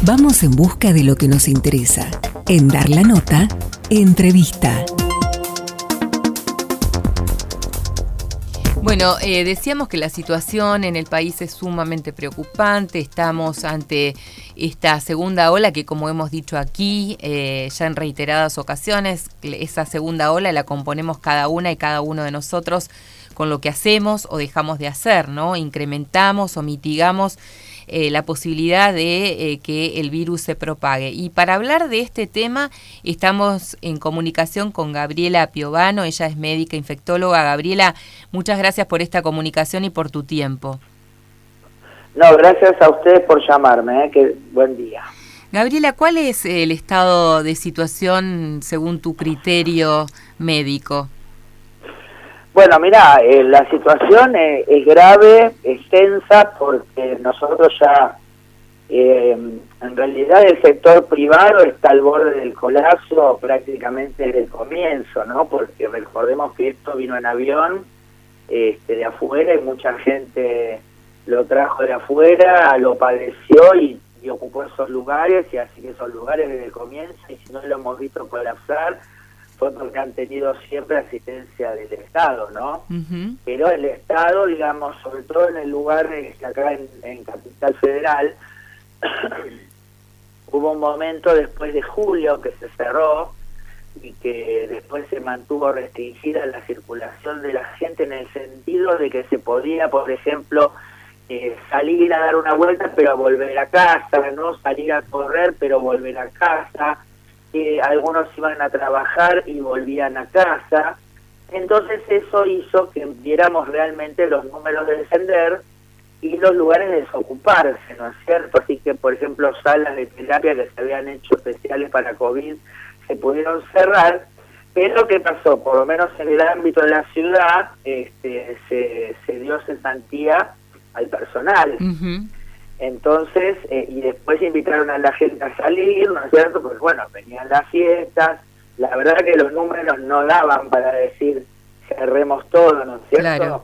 Vamos en busca de lo que nos interesa. En Dar la Nota, entrevista. Bueno, decíamos que la situación en el país es sumamente preocupante. Estamos ante esta segunda ola que, como hemos dicho aquí, ya en reiteradas ocasiones, esa segunda ola la componemos cada una y cada uno de nosotros con lo que hacemos o dejamos de hacer, ¿no? Incrementamos o mitigamos la posibilidad de que el virus se propague. Y para hablar de este tema estamos en comunicación con Gabriela Piovano. Ella es médica infectóloga. Gabriela, muchas gracias por esta comunicación y por tu tiempo. No, gracias a ustedes por llamarme, que buen día. Gabriela, ¿cuál es el estado de situación según tu criterio médico? Bueno, mira, la situación es grave, es tensa, porque nosotros ya, en realidad el sector privado está al borde del colapso prácticamente desde el comienzo, ¿no? Porque recordemos que esto vino en avión de afuera y mucha gente lo trajo de afuera, lo padeció y ocupó esos lugares, y así que esos lugares desde el comienzo, y si no lo hemos visto colapsar, fue porque han tenido siempre asistencia del Estado, ¿no? Uh-huh. Pero el Estado, digamos, sobre todo en el lugar acá en Capital Federal, hubo un momento después de julio que se cerró y que después se mantuvo restringida la circulación de la gente, en el sentido de que se podía, por ejemplo, salir a dar una vuelta pero volver a casa, no salir a correr pero volver a casa. Algunos iban a trabajar y volvían a casa. Entonces eso hizo que viéramos realmente los números de descender y los lugares de desocuparse, ¿no es cierto? Así que, por ejemplo, salas de terapia que se habían hecho especiales para COVID se pudieron cerrar. Pero ¿qué pasó? Por lo menos en el ámbito de la ciudad se dio cesantía al personal. Uh-huh. Entonces, y después invitaron a la gente a salir, ¿no es cierto? Porque bueno, venían las fiestas, la verdad que los números no daban para decir cerremos todo, ¿no es cierto? Claro.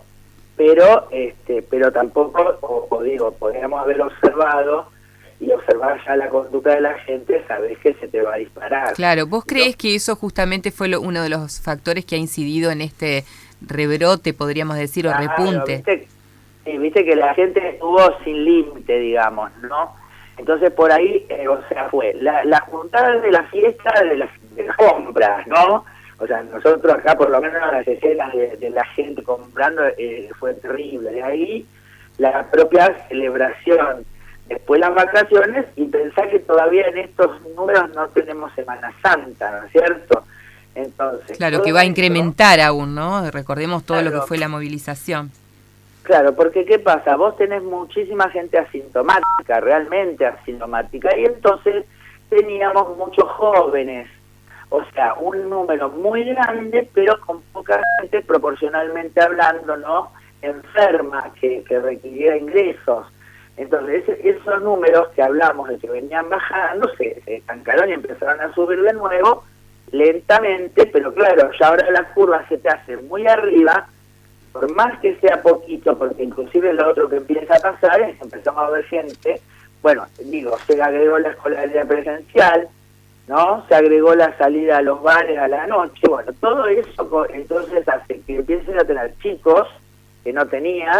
Pero tampoco, o digo, podríamos haber observado y observar ya la conducta de la gente, sabés que se te va a disparar. Claro, ¿vos crees que eso justamente fue uno de los factores que ha incidido en este rebrote, podríamos decir, o repunte? Viste que la gente estuvo sin límite, digamos, ¿no? Entonces por ahí, fue la juntada de la fiesta de las compras, ¿no? O sea, nosotros acá por lo menos las escenas de la gente comprando fue terrible. De ahí la propia celebración, después las vacaciones, y pensar que todavía en estos números no tenemos Semana Santa, ¿no es cierto? Entonces, claro, que va a incrementar aún, ¿no? Recordemos todo lo que fue la movilización. Claro, porque ¿qué pasa? Vos tenés muchísima gente asintomática, realmente asintomática, y entonces teníamos muchos jóvenes, o sea, un número muy grande, pero con poca gente proporcionalmente hablando, ¿no? Enferma, que requiriera ingresos. Entonces, esos números que hablamos de que venían bajando, se estancaron y empezaron a subir de nuevo, lentamente, pero claro, ya ahora la curva se te hace muy arriba, por más que sea poquito, porque inclusive lo otro que empieza a pasar es que empezamos a ver gente, bueno, digo, se agregó la escolaridad presencial, ¿no? Se agregó la salida a los bares a la noche, bueno, todo eso entonces hace que empieces a tener chicos que no tenías,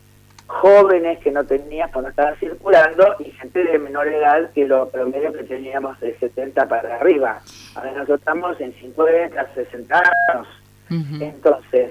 jóvenes que no tenías cuando estaban circulando, y gente de menor edad que lo promedio que teníamos de 70 para arriba. Ahora nosotros estamos en 50, 60 años. Uh-huh. Entonces,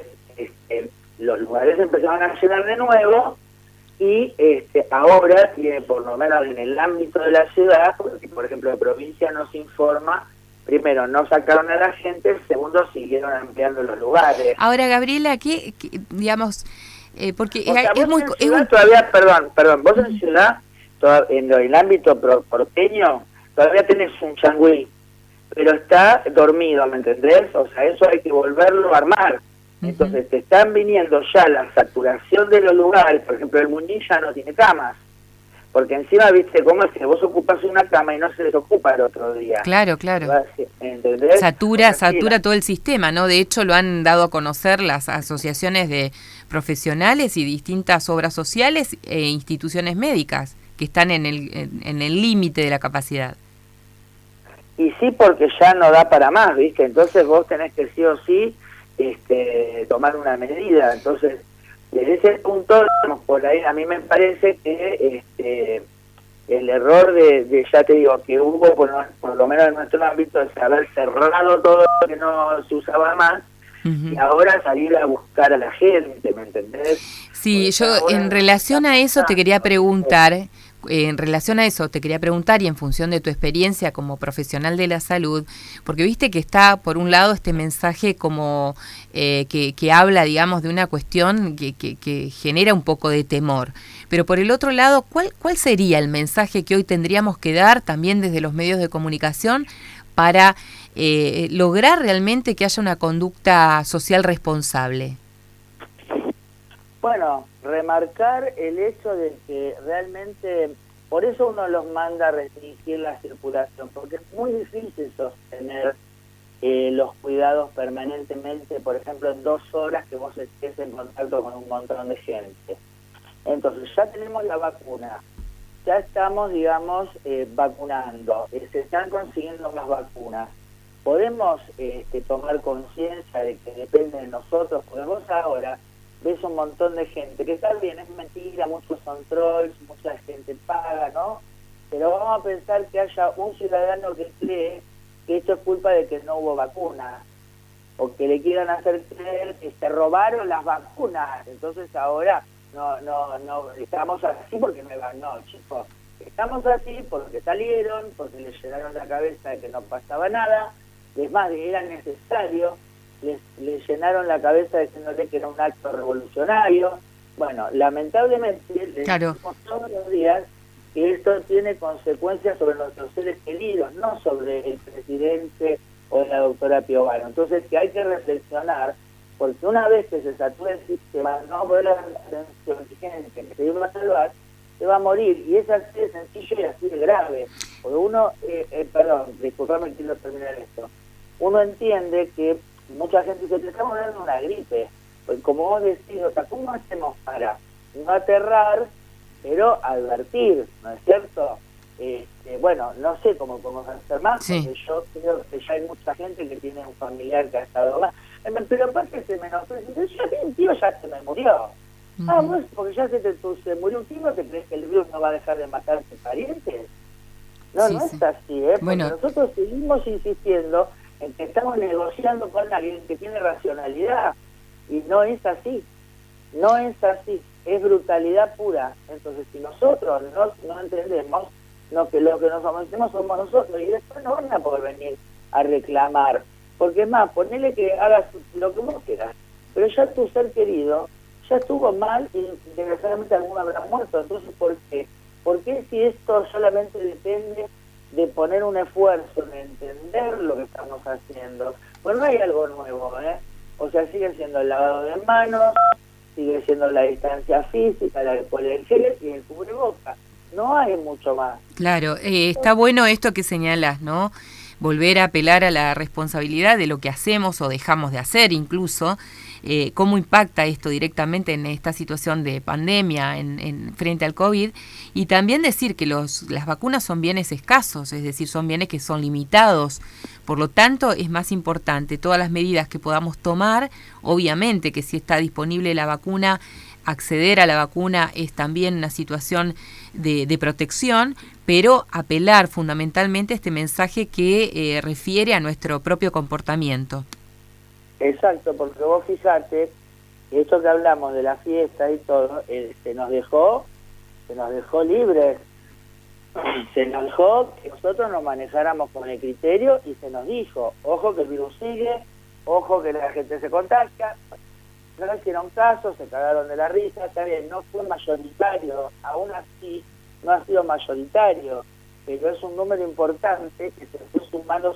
los lugares empezaron a llenar de nuevo, y ahora tiene, por lo menos en el ámbito de la ciudad, porque por ejemplo la provincia nos informa, primero no sacaron a la gente, segundo siguieron ampliando los lugares. Ahora, Gabriela, ¿qué digamos? Porque o sea, es muy... Todavía, perdón, vos en ciudad, en el ámbito porteño, todavía tenés un changüí, pero está dormido, ¿me entendés? O sea, eso hay que volverlo a armar. Entonces te están viniendo ya la saturación de los lugares, por ejemplo el Muñiz ya no tiene camas, porque encima viste cómo es que vos ocupas una cama y no se les ocupa el otro día. Claro. ¿Entendés? Satura todo el sistema, ¿no? De hecho lo han dado a conocer las asociaciones de profesionales y distintas obras sociales e instituciones médicas, que están en el límite de la capacidad. Y sí, porque ya no da para más, ¿viste? Entonces vos tenés que sí o sí tomar una medida. Entonces, desde ese punto, por ahí a mí me parece que el error ya te digo, que hubo, por lo menos en nuestro ámbito, es haber cerrado todo lo que no se usaba más, y ahora salir a buscar a la gente, ¿me entendés? Sí, Porque yo en relación a eso te quería preguntar, y en función de tu experiencia como profesional de la salud, porque viste que está por un lado este mensaje como que habla, digamos, de una cuestión que genera un poco de temor, pero por el otro lado, ¿cuál sería el mensaje que hoy tendríamos que dar también desde los medios de comunicación para lograr realmente que haya una conducta social responsable? Bueno, remarcar el hecho de que realmente, por eso uno los manda a restringir la circulación, porque es muy difícil sostener los cuidados permanentemente, por ejemplo, en 2 horas que vos estés en contacto con un montón de gente. Entonces ya tenemos la vacuna, ya estamos, digamos, vacunando, se están consiguiendo más vacunas. Podemos tomar conciencia de que depende de nosotros, porque vos ahora ves un montón de gente, que está bien, es mentira, muchos son trolls, mucha gente paga, ¿no? Pero vamos a pensar que haya un ciudadano que cree que esto es culpa de que no hubo vacunas, o que le quieran hacer creer que se robaron las vacunas. Entonces ahora no estamos así porque no, chicos, estamos así porque salieron, porque les llenaron la cabeza de que no pasaba nada, es más, era necesario. Les llenaron la cabeza diciéndole que era un acto revolucionario. Bueno, lamentablemente les decimos todos los días que esto tiene consecuencias sobre nuestros seres queridos, no sobre el presidente o la doctora Piovano. Entonces que hay que reflexionar, porque una vez que se sature el sistema, no va a poder la atención gente que se iba a salvar, se va a morir. Y es así de sencillo y así de grave. Porque uno, disculpame, quiero terminar esto. Uno entiende que mucha gente dice, te estamos dando una gripe. Pues como vos decís, o sea, ¿cómo hacemos para no aterrar, pero advertir, ¿no es cierto? Bueno, no sé cómo podemos hacer más, porque yo creo que ya hay mucha gente que tiene un familiar que ha estado más. Pero aparte se menosprecia, ya mi tío ya se me murió. Vos, porque ya se murió un tío, ¿te crees que el virus no va a dejar de matar a sus parientes? No, no es así, porque nosotros seguimos insistiendo en que estamos negociando con alguien que tiene racionalidad, y no es así, es brutalidad pura. Entonces si nosotros no entendemos que lo que nos sometemos somos nosotros, y después no van a poder venir a reclamar, porque es más, ponele que hagas lo que vos quieras, pero ya tu ser querido ya estuvo mal y desgraciadamente alguno habrá muerto. Entonces ¿por qué? ¿Por qué si esto solamente depende de poner un esfuerzo en entender lo que estamos haciendo? Pues no hay algo nuevo, o sea, sigue siendo el lavado de manos, sigue siendo la distancia física, la alcohol en gel y el cubreboca. No hay mucho más. Claro, está bueno esto que señalas, ¿no? Volver a apelar a la responsabilidad de lo que hacemos o dejamos de hacer incluso. Cómo impacta esto directamente en esta situación de pandemia frente al COVID, y también decir que las vacunas son bienes escasos, es decir, son bienes que son limitados, por lo tanto es más importante todas las medidas que podamos tomar. Obviamente que si está disponible la vacuna, acceder a la vacuna es también una situación de protección, pero apelar fundamentalmente a este mensaje que refiere a nuestro propio comportamiento. Exacto, porque vos fijate, esto que hablamos de la fiesta y todo, se nos dejó libres, se nos dejó que nosotros nos manejáramos con el criterio, y se nos dijo, ojo que el virus sigue, ojo que la gente se contagia. No hicieron caso, se cagaron de la risa, está bien, no fue mayoritario, aún así no ha sido mayoritario, pero es un número importante que se fue sumando,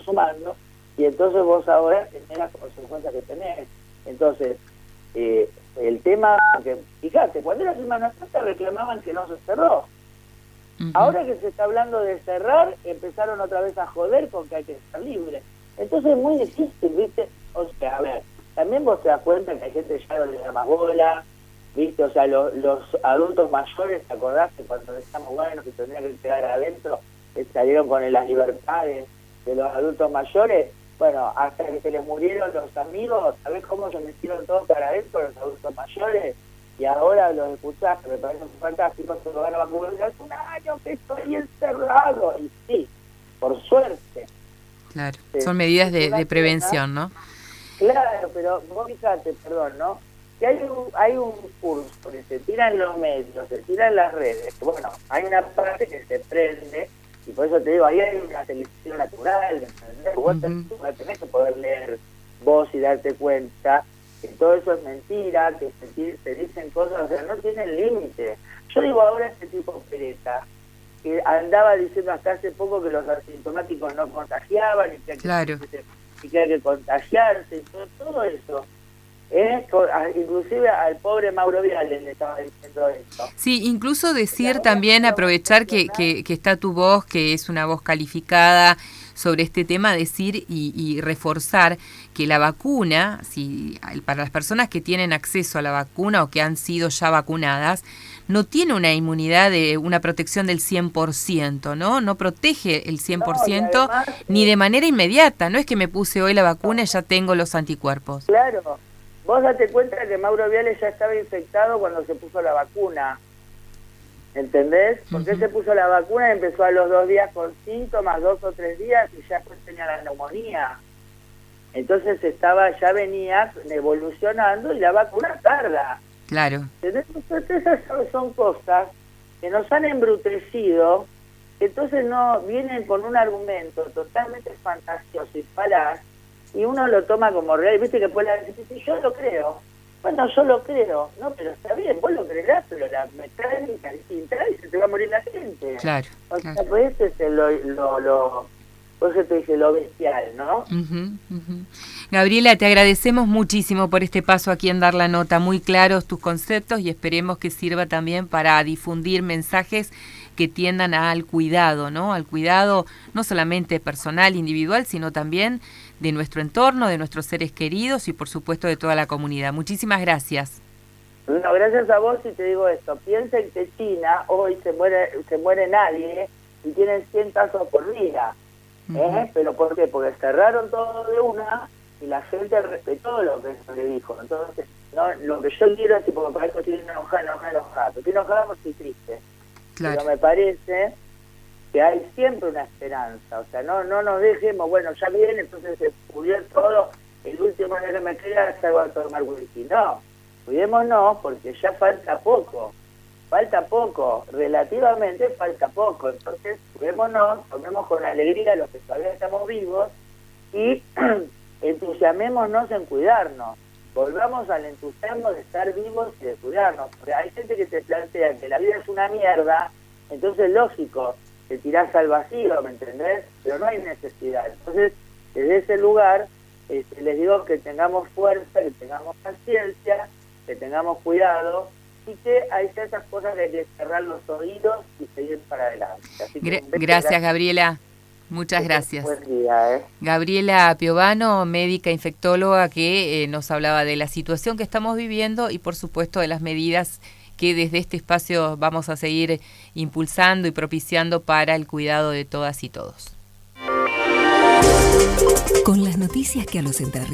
y entonces vos ahora tenés las consecuencias que tenés. Entonces, el tema, que fíjate, cuando era Semana Santa reclamaban que no se cerró. Ahora que se está hablando de cerrar, empezaron otra vez a joder con que hay que estar libre. Entonces es muy difícil, ¿viste? O sea, a ver, también vos te das cuenta que hay gente que ya no le da más bola, ¿viste? O sea, los adultos mayores, ¿te acordás que cuando decíamos, bueno, que tendría que quedar adentro, salieron con las libertades de los adultos mayores? Bueno, hasta que se les murieron los amigos, ¿sabés cómo se metieron todos para adentro los adultos mayores? Y ahora los escuchás, que me parecen fantásticos, se lo van a vacunar, hace un año que estoy encerrado. Y sí, por suerte. Claro, son medidas de prevención, ¿no? Claro, pero vos fíjate, perdón, ¿no? Que hay un discurso que se tira en los medios, se tira en las redes. Bueno, hay una parte que se prende, y por eso te digo, ahí hay una selección natural, ¿entendés? Vos tenés que poder leer vos y darte cuenta que todo eso es mentira, que se dicen cosas, o sea, no tienen límite. Yo digo ahora este tipo Peretta, que andaba diciendo hasta hace poco que los asintomáticos no contagiaban y que, claro, que hay que contagiarse y todo eso. Inclusive al pobre Mauro Viale le estaba diciendo esto. Sí, incluso decir también, aprovechar que está tu voz, que es una voz calificada sobre este tema, decir y reforzar que la vacuna, para las personas que tienen acceso a la vacuna o que han sido ya vacunadas, no tiene una inmunidad, una protección del 100%, ¿no? No protege el 100%, no, además, ni de manera inmediata. No es que me puse hoy la vacuna y ya tengo los anticuerpos. Claro. Vos date cuenta que Mauro Viale ya estaba infectado cuando se puso la vacuna. ¿Entendés? Porque se puso la vacuna y empezó a los 2 días con síntomas, 2 o 3 días, y ya pues tenía la neumonía. Entonces ya venía evolucionando y la vacuna tarda. Claro. Entonces esas son cosas que nos han embrutecido, entonces no vienen con un argumento totalmente fantasioso y falaz, y uno lo toma como real. Viste que puede decir, yo lo creo. Bueno, yo lo creo, no, pero está bien, vos lo creerás, pero la mecánica distinta y se te va a morir la gente. Claro. O sea, pues ese es por eso te dice lo bestial, ¿no? Gabriela, te agradecemos muchísimo por este paso aquí en Dar la Nota, muy claros tus conceptos y esperemos que sirva también para difundir mensajes que tiendan al cuidado, ¿no? Al cuidado no solamente personal, individual, sino también de nuestro entorno, de nuestros seres queridos y por supuesto de toda la comunidad. Muchísimas gracias. No, gracias a vos y te digo esto. Piensen que China hoy se muere nadie y tienen 100 casos por día. ¿Pero por qué? Porque cerraron todo de una y la gente respetó lo que se le dijo. Entonces, no, lo que yo quiero es, porque para eso estoy enojada. Estoy enojada porque estoy triste. Claro. Pero me parece que hay siempre una esperanza. O sea, no nos dejemos, bueno, ya viene, entonces se pudrió todo, el último día que me queda salgo a tomar whisky. No, cuidémonos porque ya falta poco, relativamente falta poco. Entonces, cuidémonos, tomemos con alegría los que todavía estamos vivos y entusiasmémonos en cuidarnos. Volvamos al entusiasmo de estar vivos y de cuidarnos. Porque hay gente que te plantea que la vida es una mierda, entonces lógico, te tirás al vacío, ¿me entendés? Pero no hay necesidad. Entonces, desde ese lugar, les digo que tengamos fuerza, que tengamos paciencia, que tengamos cuidado, y que hay ciertas cosas que hay que cerrar los oídos y seguir para adelante. Así que gracias, Gabriela. Muchas gracias. Buen día, Gabriela Piovano, médica infectóloga, que nos hablaba de la situación que estamos viviendo y por supuesto de las medidas que desde este espacio vamos a seguir impulsando y propiciando para el cuidado de todas y todos. Con las noticias que a los entrerrianos